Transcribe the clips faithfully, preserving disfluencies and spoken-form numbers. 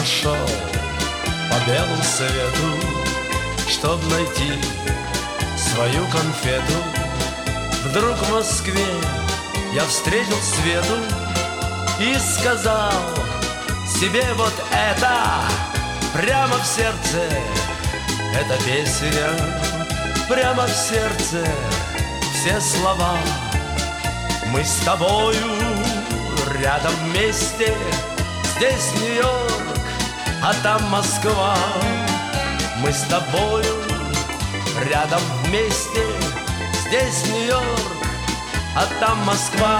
пошел по белому свету, чтоб найти свою конфету. Вдруг в Москве я встретил Свету и сказал себе вот это прямо в сердце. Эта песня прямо в сердце, все слова. Мы с тобою рядом вместе, здесь Нью-Йорк, а там Москва. Мы с тобою рядом вместе, здесь Нью-Йорк, а там Москва.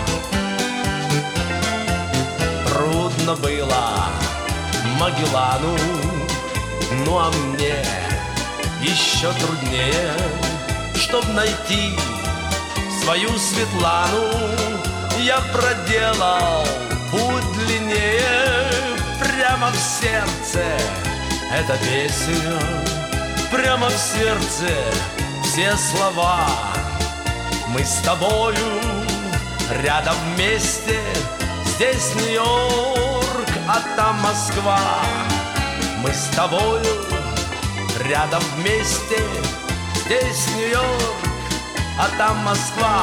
Трудно было Магеллану, ну а мне еще труднее, чтоб найти свою Светлану. Я проделал путь длиннее, прямо в сердце эта песня, прямо в сердце все слова. Мы с тобою рядом вместе, здесь Нью-Йорк, а там Москва. Мы с тобою рядом вместе, здесь Нью-Йорк, а там Москва.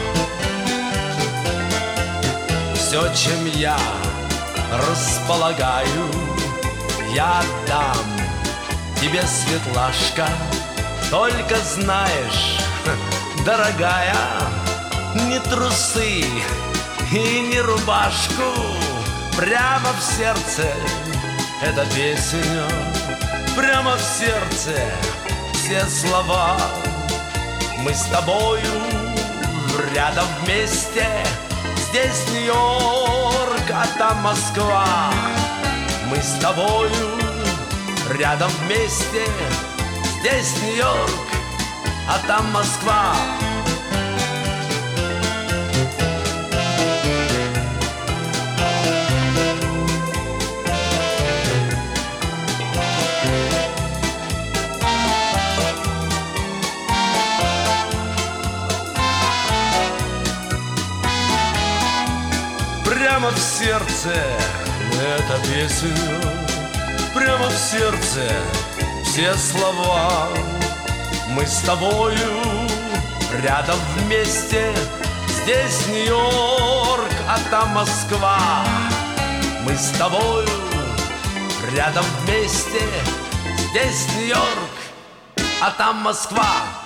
Все, чем я располагаю, я отдам тебе, Светлашка. Только знаешь, дорогая, ни трусы и ни рубашку. Прямо в сердце эта песня, прямо в сердце все слова. Мы с тобою рядом вместе, здесь Нью-Йорк, а там Москва. Мы с тобою рядом вместе, здесь Нью-Йорк, а там Москва. Прямо в сердце эта песня, прямо в сердце все слова. Мы с тобою рядом вместе, здесь Нью-Йорк, а там Москва. Мы с тобою рядом вместе, здесь Нью-Йорк, а там Москва.